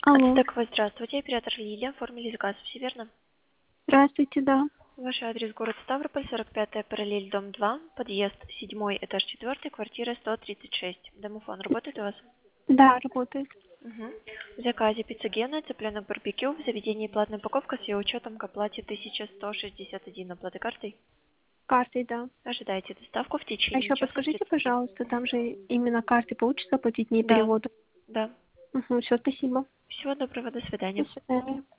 Алло. Ацтековой, здравствуйте. Оператор Лилия. Оформили заказ. Все верно? Здравствуйте, да. Ваш адрес город Ставрополь, 45-я параллель, дом 2, подъезд 7, этаж 4, квартира 136. Домофон работает у вас? Да, работает. Угу. В заказе пиццагена, цыпленок барбекю, в заведении платная упаковка с ее учетом к оплате 1161. Оплаты картой? Картой, да. Ожидайте доставку в А течение еще часа подскажите, средств пути. пожалуйста, там же именно картой получится оплатить, не Да, переводу. да. Угу, все, спасибо. Всего доброго, до До свидания. свидания.